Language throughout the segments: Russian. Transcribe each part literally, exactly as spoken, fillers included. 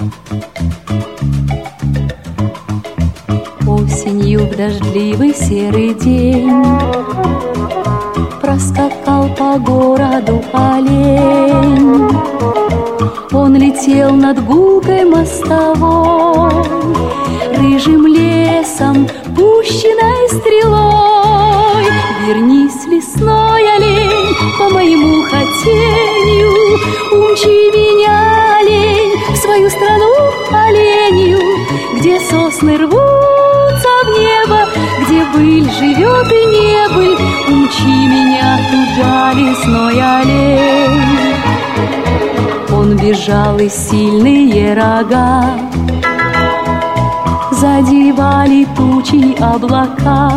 Осенью в дождливый серый день проскакал по городу олень. Он летел над гулкой мостовой, рыжим лесом, пущенной стрелой. Вернись, лесной олень, по моему хотению, умчи меня, олень, в свою страну оленью, где сосны рвутся в небо, где быль живет и небыль. Умчи меня туда, лесной олень. Он бежал, и сильные рога задевали тучи облака,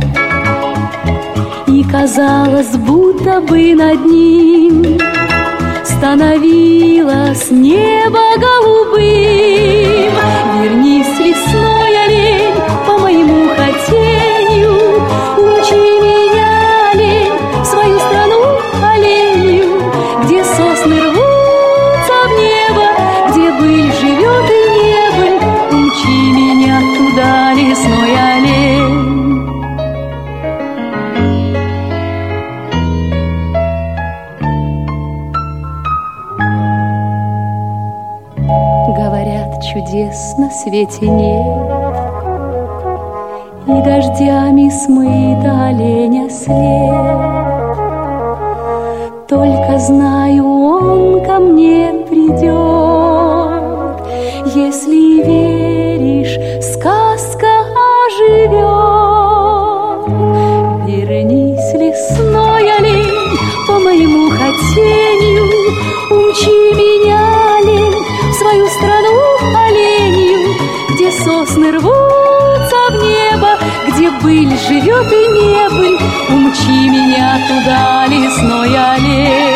и казалось, будто бы над ним становилось небо голубым. Вернись, лесной олень, по моему хотению, умчи меня, олень, в свою страну оленью, где сосны рвутся в небо, где быль живет и небыль. Умчи меня туда, лесной олень. Говорят, чудес на свете нет, и дождями смыт оленя след. Только знаю, он ко мне придет. Если веришь, сказка оживет. Вернись, лесной олень, по моему хотению, умчи меня, олень, в свою страну оленью, где сосны рвутся в небо, где быль живет и небыль. Умчи меня туда, лесной олень.